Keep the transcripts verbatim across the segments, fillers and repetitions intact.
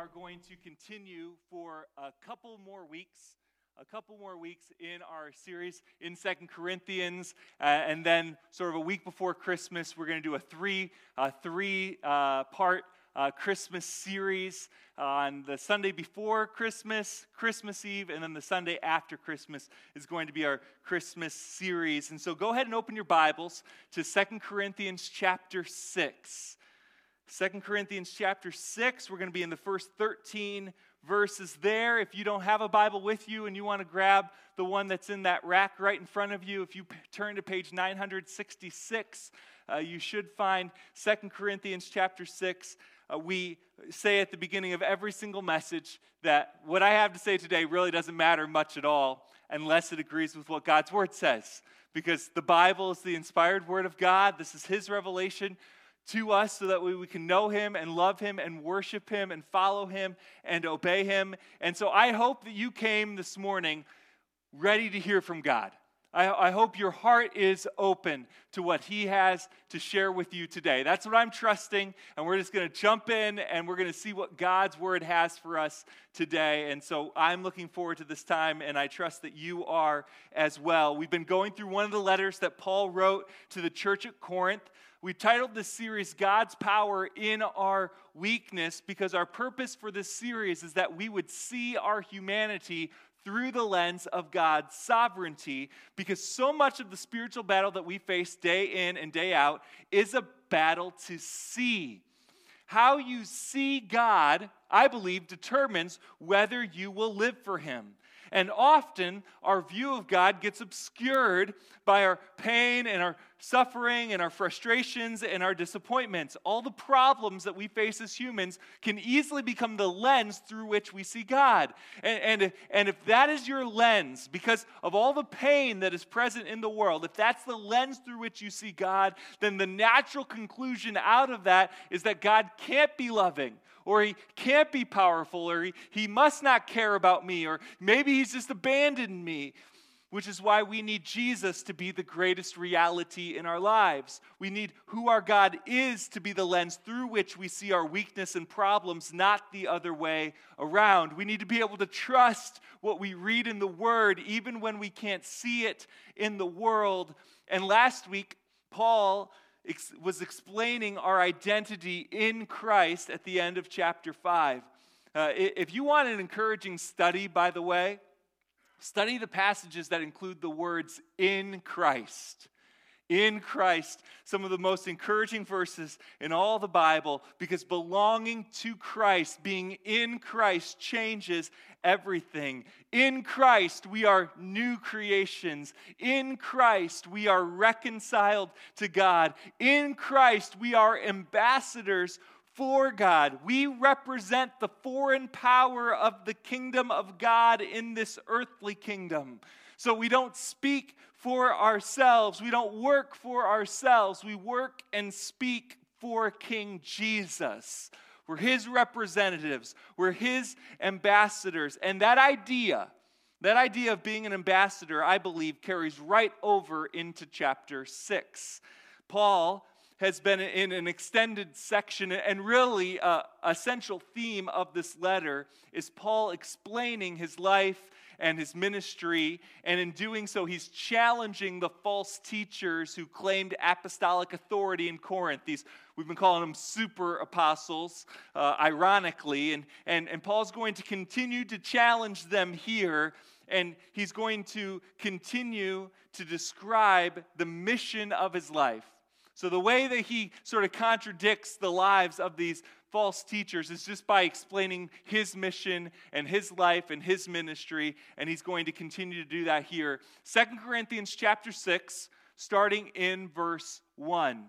are going to continue for a couple more weeks, a couple more weeks in our series in Second Corinthians, uh, and then sort of a week before Christmas, we're going to do a three, uh, three uh, part uh, Christmas series on the Sunday before Christmas, Christmas Eve, and then the Sunday after Christmas is going to be our Christmas series. And so go ahead and open your Bibles to Second Corinthians chapter six. Second Corinthians chapter six, we're going to be in the first thirteen verses there. If you don't have a Bible with you and you want to grab the one that's in that rack right in front of you, if you p- turn to page nine sixty-six, uh, you should find Second Corinthians chapter six. Uh, we say at the beginning of every single message that what I have to say today really doesn't matter much at all unless it agrees with what God's Word says. Because the Bible is the inspired Word of God. This is His revelation to us so that we, we can know Him and love Him and worship Him and follow Him and obey Him. And so I hope that you came this morning ready to hear from God. I, I hope your heart is open to what He has to share with you today. That's what I'm trusting, and we're just going to jump in and we're going to see what God's Word has for us today. And so I'm looking forward to this time, and I trust that you are as well. We've been going through one of the letters that Paul wrote to the church at Corinth. We titled this series, God's Power in Our Weakness, because our purpose for this series is that we would see our humanity through the lens of God's sovereignty, because so much of the spiritual battle that we face day in and day out is a battle to see. How you see God, I believe, determines whether you will live for Him. And often, our view of God gets obscured by our pain and our suffering and our frustrations and our disappointments. All the problems that we face as humans can easily become the lens through which we see God. And, and, and if that is your lens, because of all the pain that is present in the world, if that's the lens through which you see God, then the natural conclusion out of that is that God can't be loving, or He can't be powerful, or he, he must not care about me, or maybe He's just abandoned me, which is why we need Jesus to be the greatest reality in our lives. We need who our God is to be the lens through which we see our weakness and problems, not the other way around. We need to be able to trust what we read in the Word, even when we can't see it in the world. And last week, Paul ex- was explaining our identity in Christ at the end of chapter five. Uh, if you want an encouraging study, by the way, study the passages that include the words in Christ. In Christ, some of the most encouraging verses in all the Bible, because belonging to Christ, being in Christ, changes everything. In Christ, we are new creations. In Christ, we are reconciled to God. In Christ, we are ambassadors for God. We represent the foreign power of the kingdom of God in this earthly kingdom. So we don't speak for ourselves. We don't work for ourselves. We work and speak for King Jesus. We're His representatives. We're His ambassadors. And that idea, that idea of being an ambassador, I believe, carries right over into chapter six. Paul has been in an extended section, and really uh, a central theme of this letter is Paul explaining his life and his ministry, and in doing so, he's challenging the false teachers who claimed apostolic authority in Corinth. These, we've been calling them super apostles, uh, ironically, and, and, and Paul's going to continue to challenge them here, and he's going to continue to describe the mission of his life. So the way that he sort of contradicts the lives of these false teachers is just by explaining his mission and his life and his ministry, and he's going to continue to do that here. Second Corinthians chapter six, starting in verse one.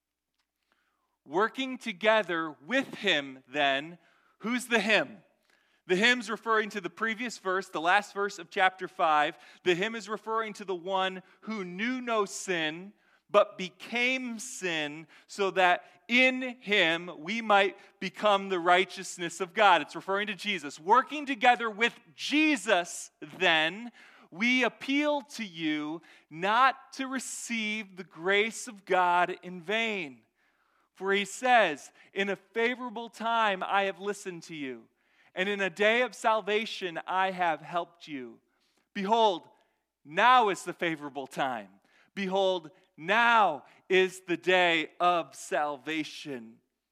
Working together with Him, then, who's the Him? The hymn's referring to the previous verse, the last verse of chapter five. The hymn is referring to the one who knew no sin, but became sin, so that in Him we might become the righteousness of God. It's referring to Jesus. Working together with Jesus, then, we appeal to you not to receive the grace of God in vain. For He says, in a favorable time I have listened to you, and in a day of salvation I have helped you. Behold, now is the favorable time. Behold, now is the day of salvation.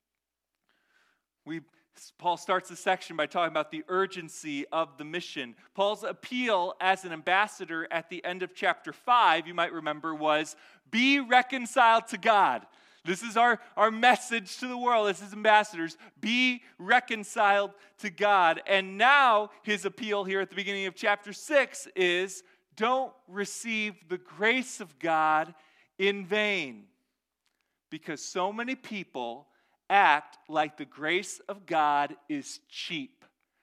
We Paul starts the section by talking about the urgency of the mission. Paul's appeal as an ambassador at the end of chapter five, you might remember, was be reconciled to God. This is our, our message to the world as his ambassadors. Be reconciled to God. And now his appeal here at the beginning of chapter six is don't receive the grace of God in vain. Because so many people act like the grace of God is cheap.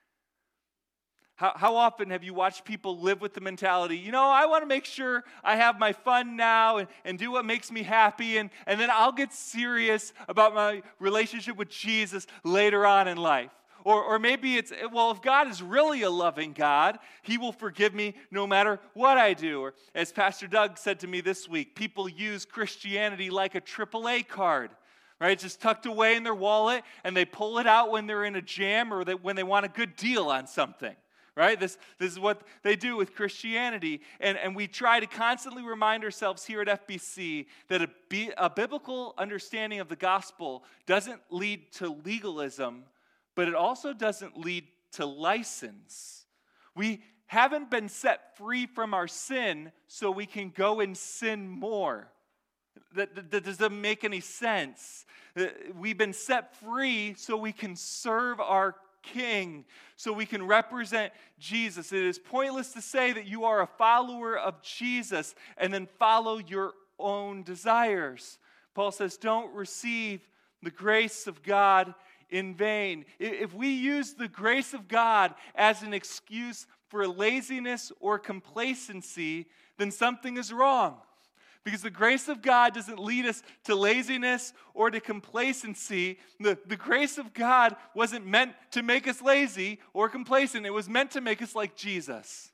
How, how often have you watched people live with the mentality, you know, I want to make sure I have my fun now and, and do what makes me happy, and, and then I'll get serious about my relationship with Jesus later on in life. Or, or maybe it's, well, if God is really a loving God, he will forgive me no matter what I do. Or as Pastor Doug said to me this week, people use Christianity like a triple A card. Right? It's just tucked away in their wallet, and they pull it out when they're in a jam or they, when they want a good deal on something. Right? This, this is what they do with Christianity. And, and we try to constantly remind ourselves here at F B C that a, be, a biblical understanding of the gospel doesn't lead to legalism, but it also doesn't lead to license. We haven't been set free from our sin so we can go and sin more. That, that, that doesn't make any sense. We've been set free so we can serve our King, so we can represent Jesus. It is pointless to say that you are a follower of Jesus and then follow your own desires. Paul says, don't receive the grace of God in vain. If we use the grace of God as an excuse for laziness or complacency, then something is wrong. Because the grace of God doesn't lead us to laziness or to complacency. The, the grace of God wasn't meant to make us lazy or complacent. It was meant to make us like Jesus.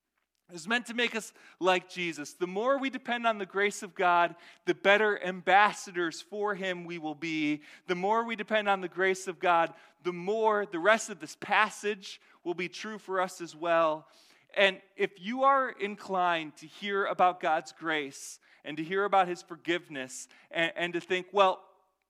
It was meant to make us like Jesus. The more we depend on the grace of God, the better ambassadors for him we will be. The more we depend on the grace of God, the more the rest of this passage will be true for us as well. And if you are inclined to hear about God's grace and to hear about his forgiveness and, and to think, well,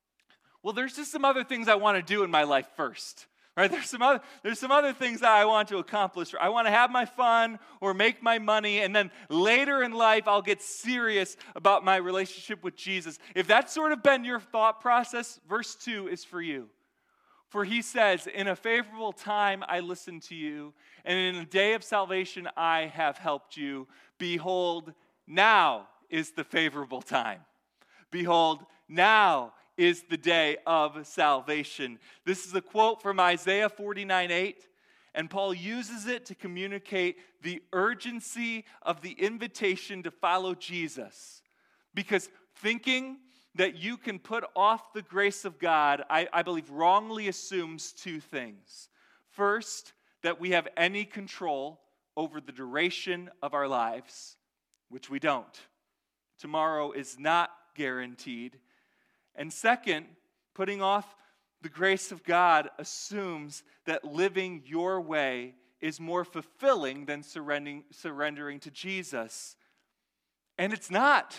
well, there's just some other things I want to do in my life first. Right? There's some other there's some other things that I want to accomplish. I want to have my fun or make my money, and then later in life I'll get serious about my relationship with Jesus. If that's sort of been your thought process, verse two is for you. For he says, in a favorable time I listened to you, and in a day of salvation I have helped you. Behold, now is the favorable time. Behold, now is the day of salvation. This is a quote from Isaiah forty-nine eight, and Paul uses it to communicate the urgency of the invitation to follow Jesus. Because thinking that you can put off the grace of God, I, I believe wrongly assumes two things. First, that we have any control over the duration of our lives, which we don't. Tomorrow is not guaranteed. And second, putting off the grace of God assumes that living your way is more fulfilling than surrendering, surrendering to Jesus. And it's not.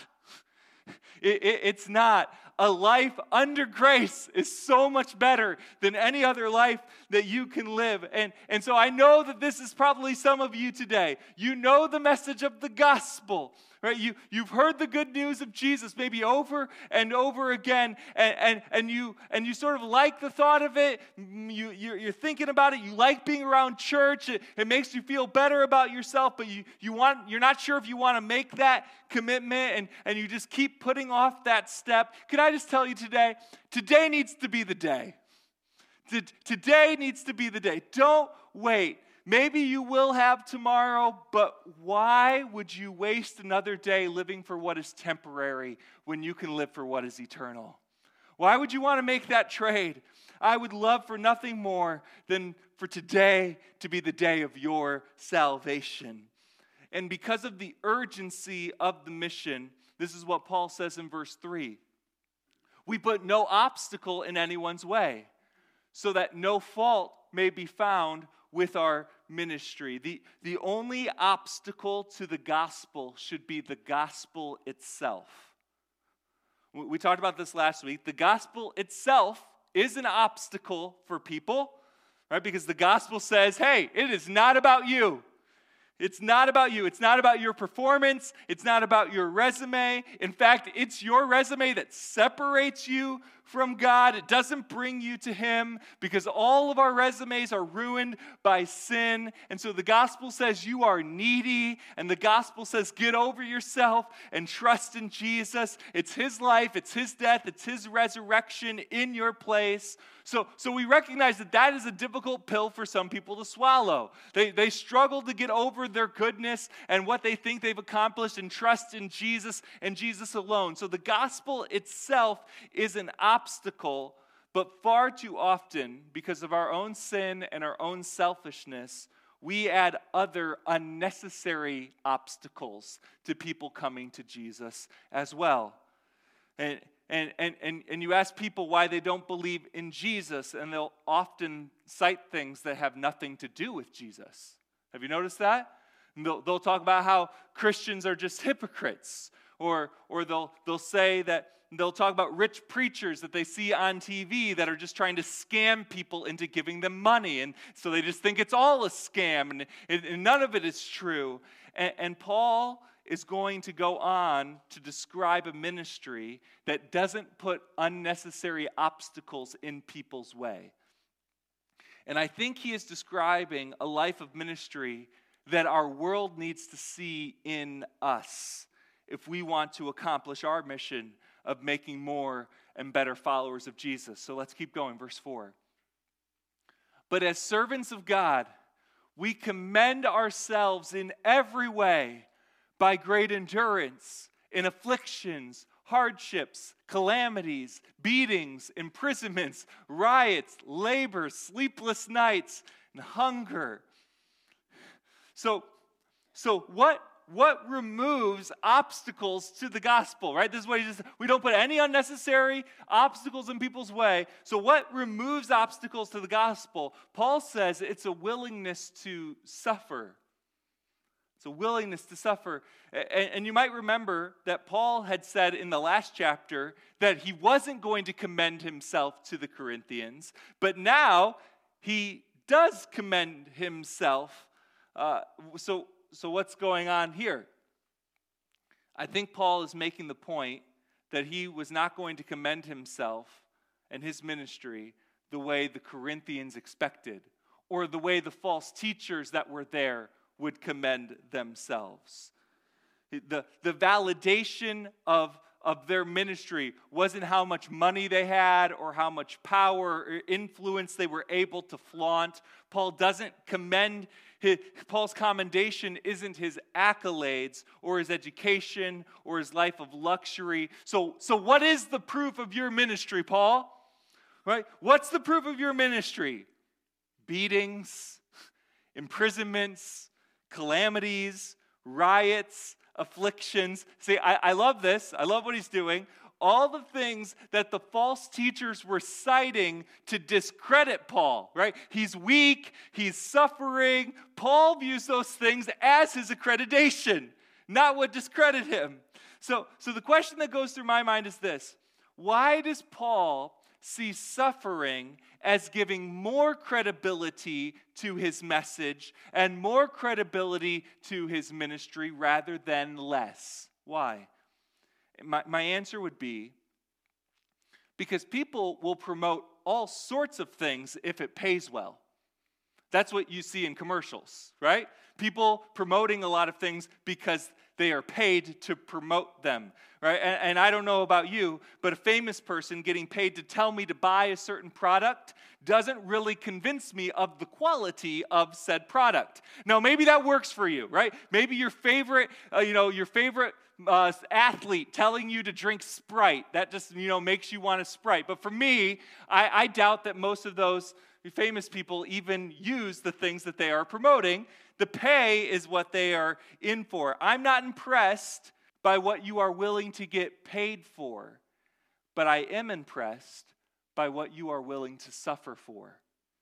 It, it, it's not. A life under grace is so much better than any other life that you can live. And, and so I know that this is probably some of you today. You know the message of the gospel. Right? You, you've heard the good news of Jesus maybe over and over again, and, and, and, you, and you sort of like the thought of it. You, you're, you're thinking about it. You like being around church. It, it makes you feel better about yourself, but you, you want, you're not sure if you want to make that commitment, and, and you just keep putting off that step. Can I just tell you today, today needs to be the day. Today needs to be the day. Don't wait. Maybe you will have tomorrow, but why would you waste another day living for what is temporary when you can live for what is eternal? Why would you want to make that trade? I would love for nothing more than for today to be the day of your salvation. And because of the urgency of the mission, this is what Paul says in verse three. We put no obstacle in anyone's way. so that no fault may be found with our ministry. The, the only obstacle to the gospel should be the gospel itself. We talked about this last week. The gospel itself is an obstacle for people, right? Because the gospel says, hey, it is not about you. It's not about you. It's not about your performance. It's not about your resume. In fact, it's your resume that separates you from God. It doesn't bring you to Him because all of our resumes are ruined by sin. And so the gospel says you are needy, and the gospel says get over yourself and trust in Jesus. It's His life, it's His death, it's His resurrection in your place. So, so we recognize that that is a difficult pill for some people to swallow. They, they struggle to get over their goodness and what they think they've accomplished and trust in Jesus and Jesus alone. So the gospel itself is an obstacle, but far too often, because of our own sin and our own selfishness, we add other unnecessary obstacles to people coming to Jesus as well. And And, and, and, and you ask people why they don't believe in Jesus, and they'll often cite things that have nothing to do with Jesus. Have you noticed that? And they'll, they'll talk about how Christians are just hypocrites, or, or they'll, they'll say that, they'll talk about rich preachers that they see on T V that are just trying to scam people into giving them money, and so they just think it's all a scam, and, and none of it is true. And, and Paul is going to go on to describe a ministry that doesn't put unnecessary obstacles in people's way. And I think he is describing a life of ministry that our world needs to see in us if we want to accomplish our mission of making more and better followers of Jesus. So let's keep going, verse four. But as servants of God, we commend ourselves in every way by great endurance, in afflictions, hardships, calamities, beatings, imprisonments, riots, labor, sleepless nights, and hunger. So, so what, what removes obstacles to the gospel, right? This is what he just, we don't put any unnecessary obstacles in people's way. So what removes obstacles to the gospel? Paul says it's a willingness to suffer. It's a willingness to suffer. And, and you might remember that Paul had said in the last chapter that he wasn't going to commend himself to the Corinthians, but now he does commend himself. Uh, so, so what's going on here? I think Paul is making the point that he was not going to commend himself and his ministry the way the Corinthians expected, or the way the false teachers that were there would commend themselves. The, the validation of, of their ministry wasn't how much money they had or how much power or influence they were able to flaunt. Paul doesn't commend, his, Paul's commendation isn't his accolades or his education or his life of luxury. So, so what is the proof of your ministry, Paul? Right? What's the proof of your ministry? Beatings, imprisonments, calamities, riots, afflictions. See, I, I love this. I love what he's doing. All the things that the false teachers were citing to discredit Paul, right? He's weak, he's suffering. Paul views those things as his accreditation, not what discredit him. So, so the question that goes through my mind is this: why does Paul see suffering as giving more credibility to his message and more credibility to his ministry rather than less? Why? My, my answer would be because people will promote all sorts of things if it pays well. That's what you see in commercials, right? People promoting a lot of things because they are paid to promote them, right? And, and I don't know about you, but a famous person getting paid to tell me to buy a certain product doesn't really convince me of the quality of said product. Now, maybe that works for you, right? Maybe your favorite, uh, you know, your favorite uh, athlete telling you to drink Sprite, that just, you know, makes you want a Sprite. But for me, I, I doubt that most of those famous people even use the things that they are promoting. The pay is what they are in for. I'm not impressed by what you are willing to get paid for, but I am impressed by what you are willing to suffer for.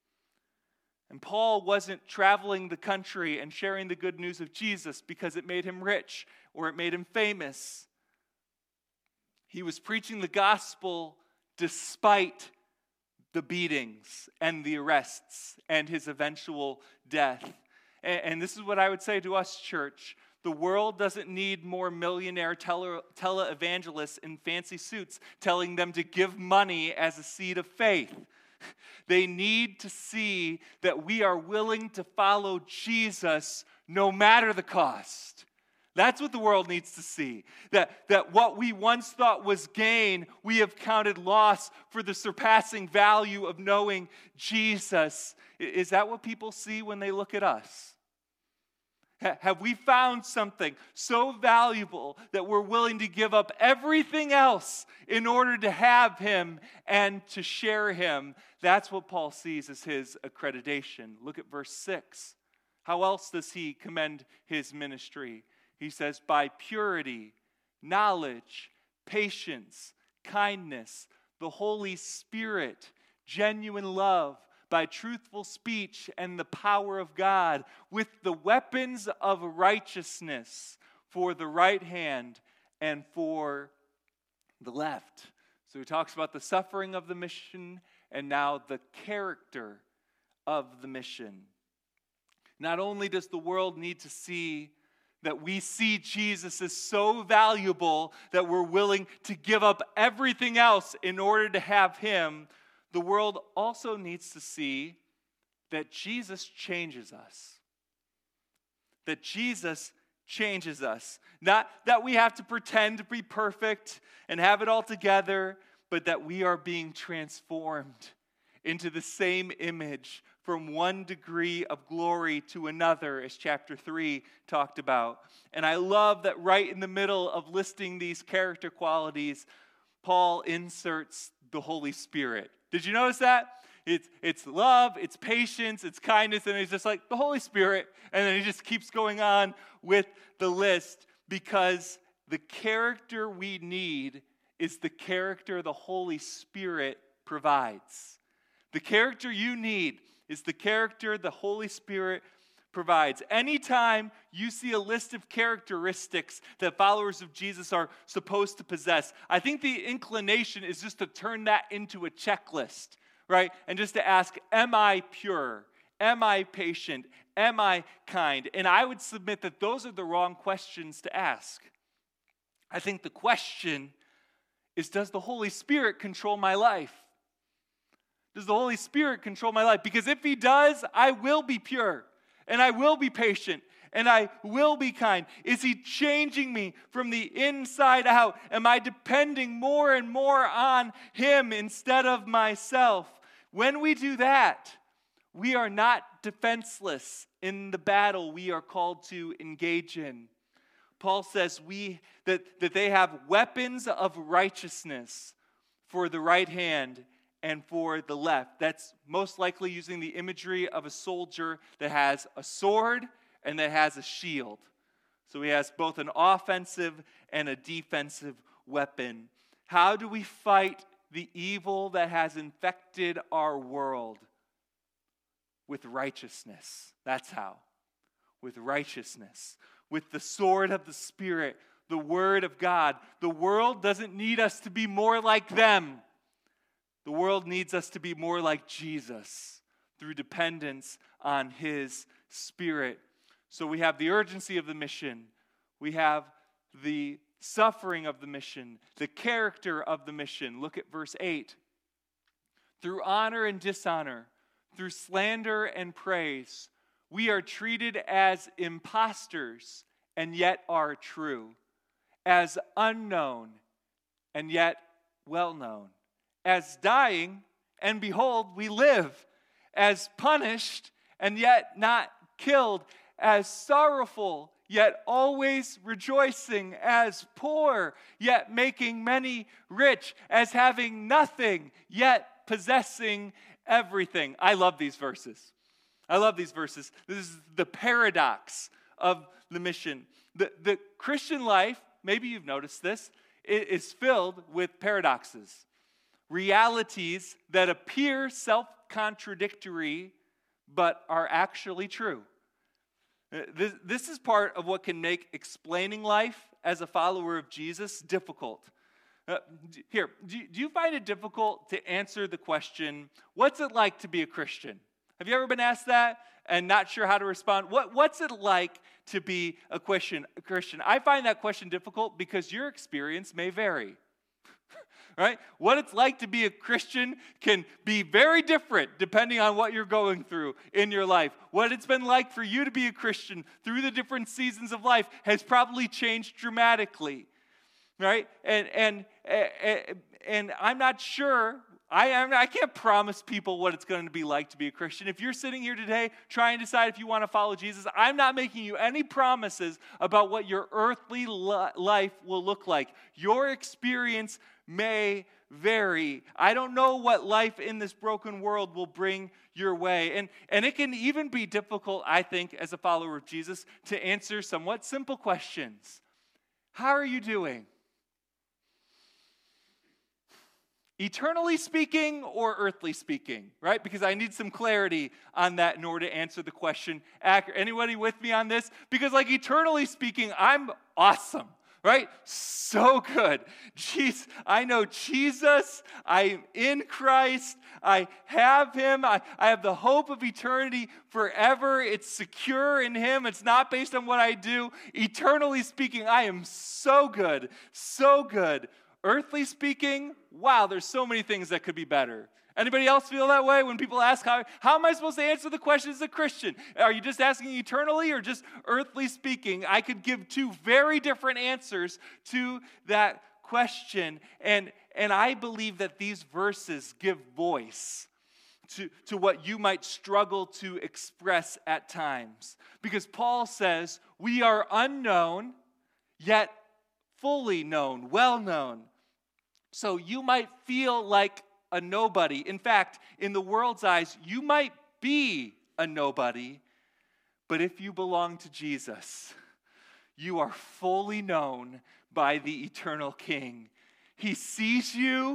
And Paul wasn't traveling the country and sharing the good news of Jesus because it made him rich or it made him famous. He was preaching the gospel despite the beatings and the arrests and his eventual death. And, and this is what I would say to us, church. The world doesn't need more millionaire tele, televangelists in fancy suits telling them to give money as a seed of faith. They need to see that we are willing to follow Jesus no matter the cost. That's what the world needs to see. That, that what we once thought was gain, we have counted loss for the surpassing value of knowing Jesus. Is that what people see when they look at us? Have we found something so valuable that we're willing to give up everything else in order to have him and to share him? That's what Paul sees as his accreditation. Look at verse six. How else does he commend his ministry? He says, by purity, knowledge, patience, kindness, the Holy Spirit, genuine love, by truthful speech and the power of God, with the weapons of righteousness for the right hand and for the left. So he talks about the suffering of the mission and now the character of the mission. Not only does the world need to see that we see Jesus as so valuable that we're willing to give up everything else in order to have him, the world also needs to see that Jesus changes us. That Jesus changes us. Not that we have to pretend to be perfect and have it all together, but that we are being transformed into the same image from one degree of glory to another, as chapter three talked about. And I love that right in the middle of listing these character qualities, Paul inserts the Holy Spirit. Did you notice that? It's, it's love, it's patience, it's kindness, and he's just like, the Holy Spirit. And then he just keeps going on with the list because the character we need is the character the Holy Spirit provides. The character you need is the character the Holy Spirit provides. Anytime you see a list of characteristics that followers of Jesus are supposed to possess, I think the inclination is just to turn that into a checklist, right? And just to ask, am I pure? Am I patient? Am I kind? And I would submit that those are the wrong questions to ask. I think the question is, does the Holy Spirit control my life? Does the Holy Spirit control my life? Because if he does, I will be pure. And I will be patient, and I will be kind. Is he changing me from the inside out? Am I depending more and more on him instead of myself? When we do that, we are not defenseless in the battle we are called to engage in. Paul says we that, that they have weapons of righteousness for the right hand and for the left. That's most likely using the imagery of a soldier that has a sword and that has a shield. So he has both an offensive and a defensive weapon. How do we fight the evil that has infected our world? With righteousness. That's how. With righteousness. With the sword of the Spirit, the Word of God. The world doesn't need us to be more like them. The world needs us to be more like Jesus through dependence on his Spirit. So we have the urgency of the mission. We have the suffering of the mission, the character of the mission. Look at verse eight. Through honor and dishonor, through slander and praise, we are treated as impostors and yet are true, as unknown and yet well known. As dying, and behold, we live. As punished, and yet not killed. As sorrowful, yet always rejoicing. As poor, yet making many rich. As having nothing, yet possessing everything. I love these verses. I love these verses. This is the paradox of the mission. The, the Christian life, maybe you've noticed this, is filled with paradoxes. realities that appear self-contradictory but are actually true. This, this is part of what can make explaining life as a follower of Jesus difficult. Uh, here, do, do you find it difficult to answer the question, what's it like to be a Christian? Have you ever been asked that and not sure how to respond? What, what's it like to be a Christian? a Christian? I find that question difficult because your experience may vary. Right? What it's like to be a Christian can be very different depending on what you're going through in your life. What it's been like for you to be a Christian through the different seasons of life has probably changed dramatically. Right? And and and, and I'm not sure, I am I can't promise people what it's going to be like to be a Christian. If you're sitting here today trying to decide if you want to follow Jesus, I'm not making you any promises about what your earthly li- life will look like. Your experience may vary. I don't know what life in this broken world will bring your way. And, and it can even be difficult, I think, as a follower of Jesus, to answer somewhat simple questions. How are you doing? Eternally speaking or earthly speaking, right? Because I need some clarity on that in order to answer the question accurate. Anybody with me on this? Because like eternally speaking, I'm awesome. Right? So good. Jeez, I know Jesus. I'm in Christ. I have him. I, I have the hope of eternity forever. It's secure in him. It's not based on what I do. Eternally speaking, I am so good. So good. Earthly speaking, wow, there's so many things that could be better. Anybody else feel that way when people ask, how, how am I supposed to answer the question as a Christian? Are you just asking eternally or just earthly speaking? I could give two very different answers to that question. And, and I believe that these verses give voice to, to what you might struggle to express at times. Because Paul says, we are unknown, yet fully known, well known. So you might feel like a nobody. In fact, in the world's eyes, you might be a nobody, but if you belong to Jesus, you are fully known by the eternal King. He sees you.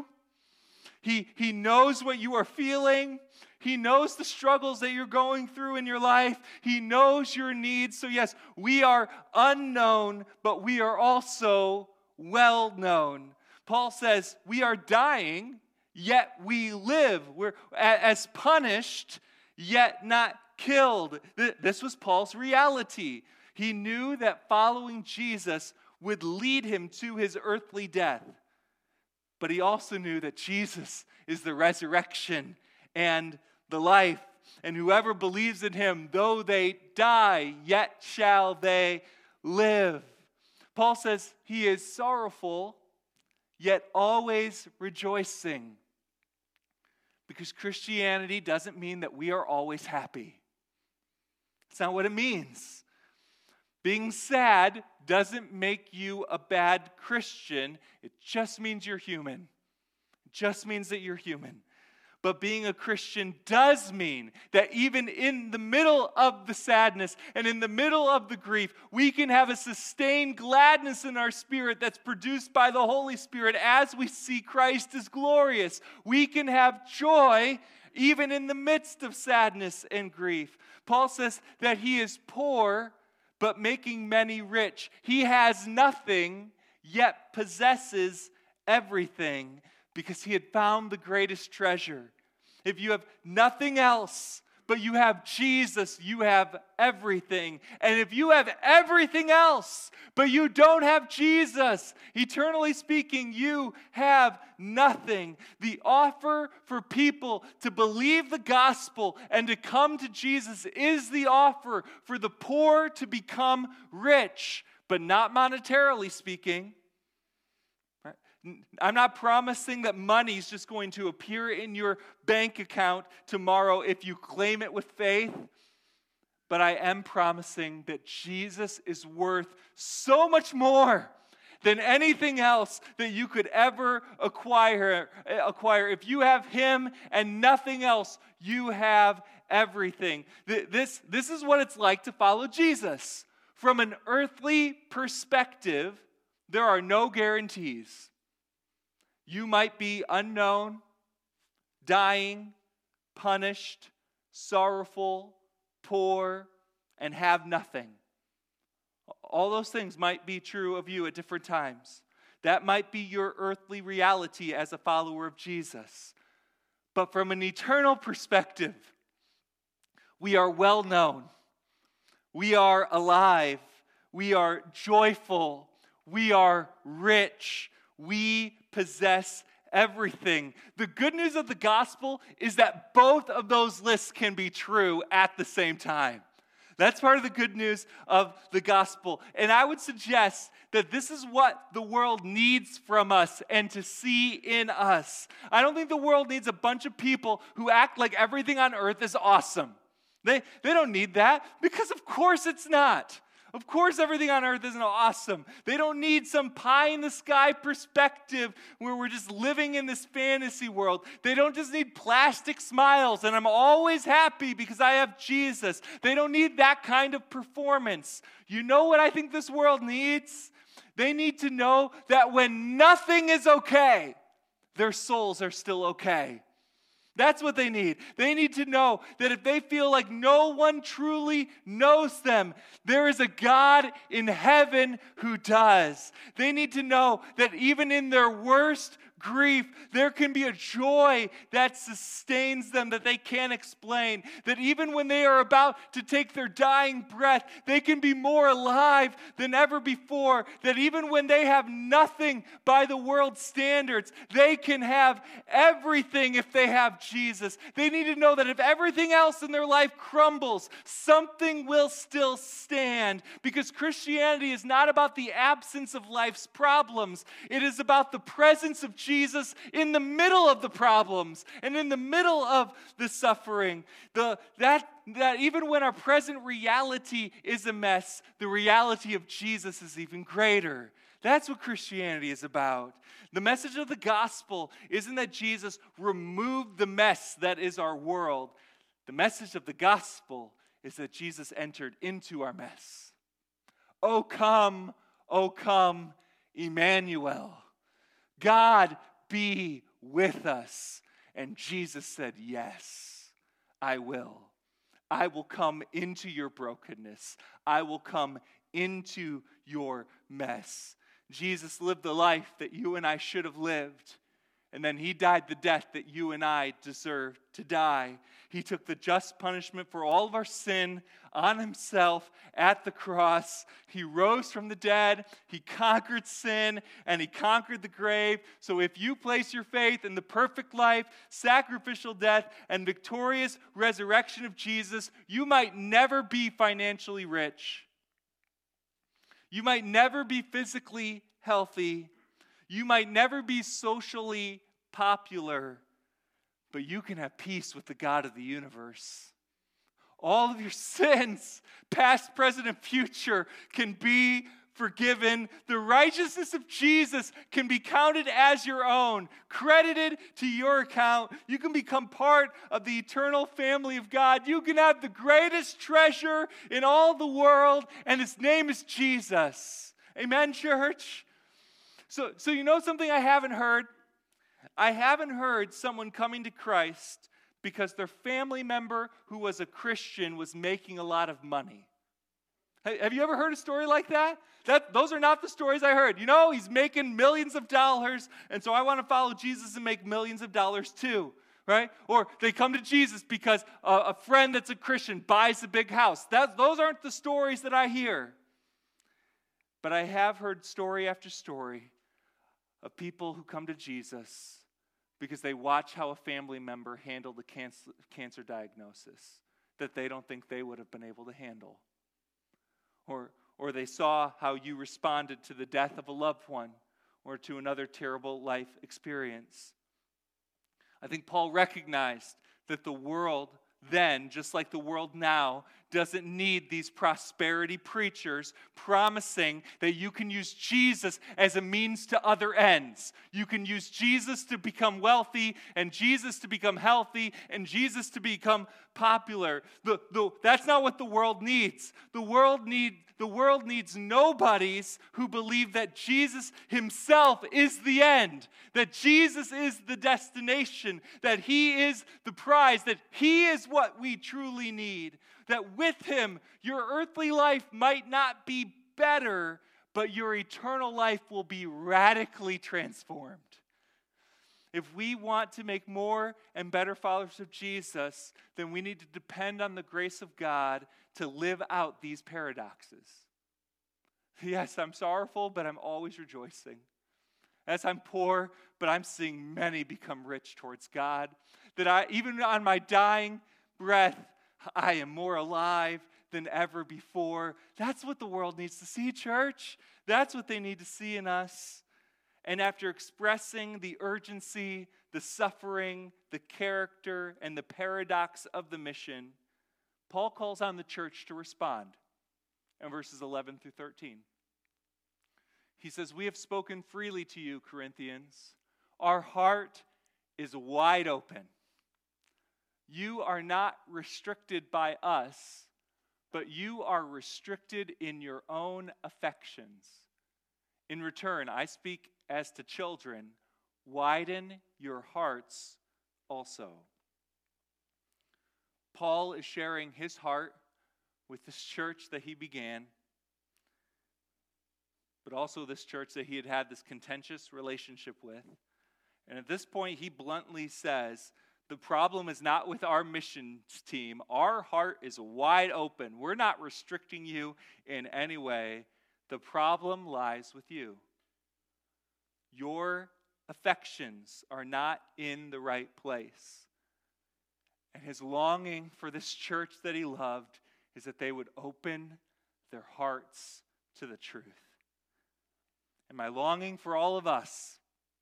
He, he knows what you are feeling. He knows the struggles that you're going through in your life. He knows your needs. So yes, we are unknown, but we are also well known. Paul says we are dying, yet we live. We're as punished, yet not killed. This was Paul's reality. He knew that following Jesus would lead him to his earthly death. But he also knew that Jesus is the resurrection and the life. And whoever believes in him, though they die, yet shall they live. Paul says he is sorrowful, yet always rejoicing. Because Christianity doesn't mean that we are always happy. That's not what it means. Being sad doesn't make you a bad Christian. It just means you're human. It just means that you're human. But being a Christian does mean that even in the middle of the sadness and in the middle of the grief, we can have a sustained gladness in our spirit that's produced by the Holy Spirit as we see Christ as glorious. We can have joy even in the midst of sadness and grief. Paul says that he is poor, but making many rich. He has nothing, yet possesses everything, because he had found the greatest treasure. If you have nothing else, but you have Jesus, you have everything. And if you have everything else, but you don't have Jesus, eternally speaking, you have nothing. The offer for people to believe the gospel and to come to Jesus is the offer for the poor to become rich, but not monetarily speaking. I'm not promising that money is just going to appear in your bank account tomorrow if you claim it with faith. But I am promising that Jesus is worth so much more than anything else that you could ever acquire. acquire. If you have him and nothing else, you have everything. This, this is what it's like to follow Jesus. From an earthly perspective, there are no guarantees. You might be unknown, dying, punished, sorrowful, poor, and have nothing. All those things might be true of you at different times. That might be your earthly reality as a follower of Jesus. But from an eternal perspective, we are well known. We are alive. We are joyful. We are rich. We possess everything. The good news of the gospel is that both of those lists can be true at the same time. That's part of the good news of the gospel. And I would suggest that this is what the world needs from us and to see in us. I don't think the world needs a bunch of people who act like everything on earth is awesome. They, they don't need that, because of course it's not. Of course everything on earth isn't awesome. They don't need some pie-in-the-sky perspective where we're just living in this fantasy world. They don't just need plastic smiles and I'm always happy because I have Jesus. They don't need that kind of performance. You know what I think this world needs? They need to know that when nothing is okay, their souls are still okay. That's what they need. They need to know that if they feel like no one truly knows them, there is a God in heaven who does. They need to know that even in their worst grief, there can be a joy that sustains them that they can't explain. That even when they are about to take their dying breath, they can be more alive than ever before. That even when they have nothing by the world's standards, they can have everything if they have Jesus. They need to know that if everything else in their life crumbles, something will still stand. Because Christianity is not about the absence of life's problems. It is about the presence of Jesus in the middle of the problems and in the middle of the suffering. The, that, that even when our present reality is a mess, the reality of Jesus is even greater. That's what Christianity is about. The message of the gospel isn't that Jesus removed the mess that is our world. The message of the gospel is that Jesus entered into our mess. Oh come, oh come, Emmanuel. God be with us. And Jesus said, yes, I will. I will come into your brokenness. I will come into your mess. Jesus lived the life that you and I should have lived. And then he died the death that you and I deserve to die. He took the just punishment for all of our sin on himself at the cross. He rose from the dead. He conquered sin and he conquered the grave. So if you place your faith in the perfect life, sacrificial death, and victorious resurrection of Jesus, you might never be financially rich. You might never be physically healthy. You might never be socially popular, but you can have peace with the God of the universe. All of your sins, past, present, and future, can be forgiven. The righteousness of Jesus can be counted as your own, credited to your account. You can become part of the eternal family of God. You can have the greatest treasure in all the world, and his name is Jesus. Amen, church? So, so you know something I haven't heard? I haven't heard someone coming to Christ because their family member who was a Christian was making a lot of money. Have you ever heard a story like that? That those are not the stories I heard. You know, he's making millions of dollars, and so I want to follow Jesus and make millions of dollars too, right? Or they come to Jesus because a, a friend that's a Christian buys a big house. That, those aren't the stories that I hear. But I have heard story after story of people who come to Jesus because they watch how a family member handled a cancer, cancer diagnosis that they don't think they would have been able to handle. Or, or they saw how you responded to the death of a loved one or to another terrible life experience. I think Paul recognized that the world then, just like the world now, doesn't need these prosperity preachers promising that you can use Jesus as a means to other ends. You can use Jesus to become wealthy, and Jesus to become healthy, and Jesus to become popular. The, the, that's not what the world needs. The world need, the world needs nobodies who believe that Jesus himself is the end, that Jesus is the destination, that he is the prize, that he is what we truly need, that with him your earthly life might not be better, but your eternal life will be radically transformed. If we want to make more and better followers of Jesus, then we need to depend on the grace of God to live out these paradoxes. Yes, I'm sorrowful, but I'm always rejoicing. Yes, I'm poor, but I'm seeing many become rich towards God. That I, even on my dying breath, I am more alive than ever before. That's what the world needs to see, church. That's what they need to see in us. And after expressing the urgency, the suffering, the character, and the paradox of the mission, Paul calls on the church to respond in verses eleven through thirteen. He says, "We have spoken freely to you, Corinthians. Our heart is wide open. You are not restricted by us, but you are restricted in your own affections. In return, I speak as to children, widen your hearts also." Paul is sharing his heart with this church that he began, but also this church that he had had this contentious relationship with. And at this point, he bluntly says, the problem is not with our missions team. Our heart is wide open. We're not restricting you in any way. The problem lies with you. Your affections are not in the right place. And his longing for this church that he loved is that they would open their hearts to the truth. And my longing for all of us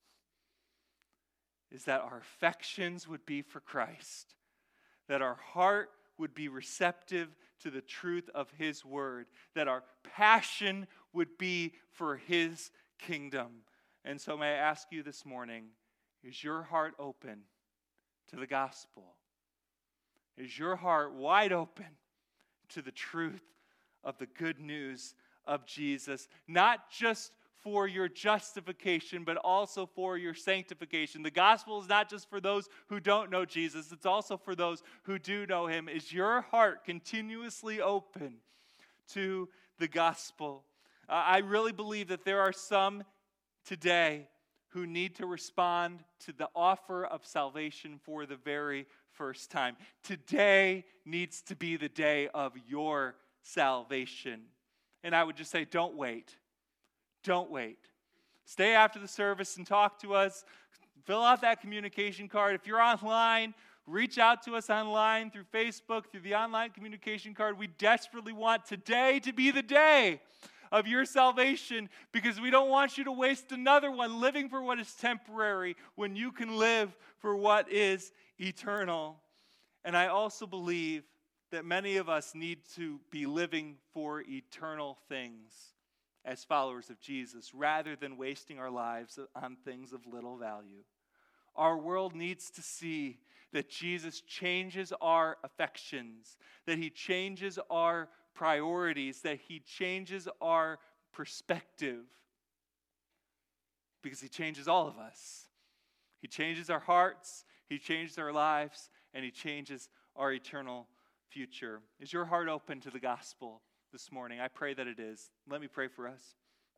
is that our affections would be for Christ, that our heart would be receptive to the truth of his word, that our passion would be for his kingdom. And so may I ask you this morning, is your heart open to the gospel? Is your heart wide open to the truth of the good news of Jesus? Not just for your justification, but also for your sanctification. The gospel is not just for those who don't know Jesus, it's also for those who do know him. Is your heart continuously open to the gospel? Uh, I really believe that there are some today who need to respond to the offer of salvation for the very first time. Today needs to be the day of your salvation. And I would just say, don't wait. Don't wait. Stay after the service and talk to us. Fill out that communication card. If you're online, reach out to us online through Facebook, through the online communication card. We desperately want today to be the day of your salvation, because we don't want you to waste another one living for what is temporary when you can live for what is eternal. And I also believe that many of us need to be living for eternal things as followers of Jesus, rather than wasting our lives on things of little value. Our world needs to see that Jesus changes our affections, that he changes our priorities, that he changes our perspective, because he changes all of us. He changes our hearts, he changes our lives, and he changes our eternal future. Is your heart open to the gospel this morning? I pray that it is. Let me pray for us.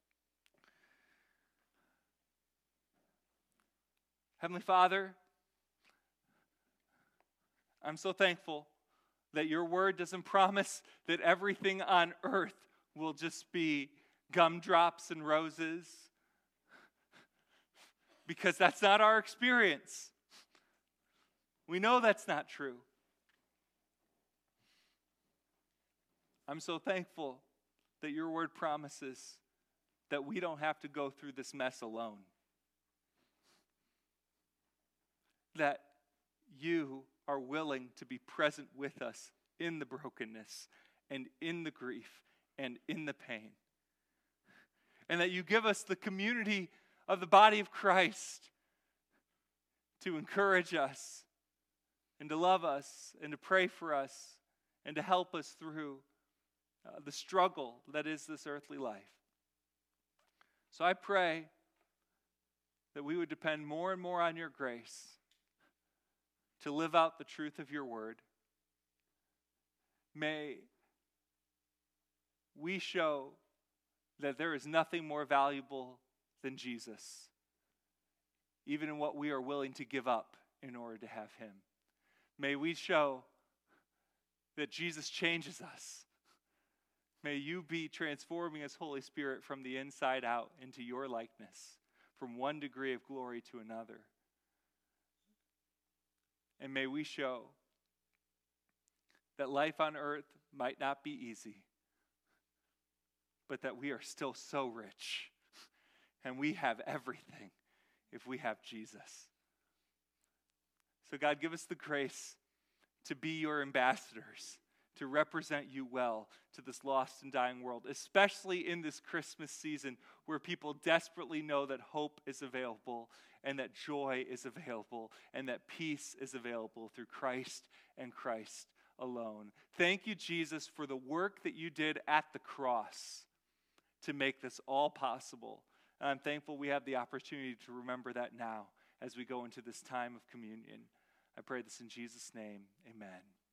Heavenly Father, I'm so thankful that your word doesn't promise that everything on earth will just be gumdrops and roses, because that's not our experience. We know that's not true. I'm so thankful that your word promises that we don't have to go through this mess alone. That you are willing to be present with us in the brokenness and in the grief and in the pain. And that you give us the community of the body of Christ to encourage us and to love us and to pray for us and to help us through uh, the struggle that is this earthly life. So I pray that we would depend more and more on your grace to live out the truth of your word. May we show that there is nothing more valuable than Jesus, even in what we are willing to give up in order to have him. May we show that Jesus changes us. May you be transforming us, Holy Spirit, from the inside out into your likeness, from one degree of glory to another. And may we show that life on earth might not be easy, but that we are still so rich, and we have everything if we have Jesus. So God, give us the grace to be your ambassadors, to represent you well to this lost and dying world, especially in this Christmas season where people desperately know that hope is available and that joy is available and that peace is available through Christ and Christ alone. Thank you, Jesus, for the work that you did at the cross to make this all possible. And I'm thankful we have the opportunity to remember that now as we go into this time of communion. I pray this in Jesus' name. Amen.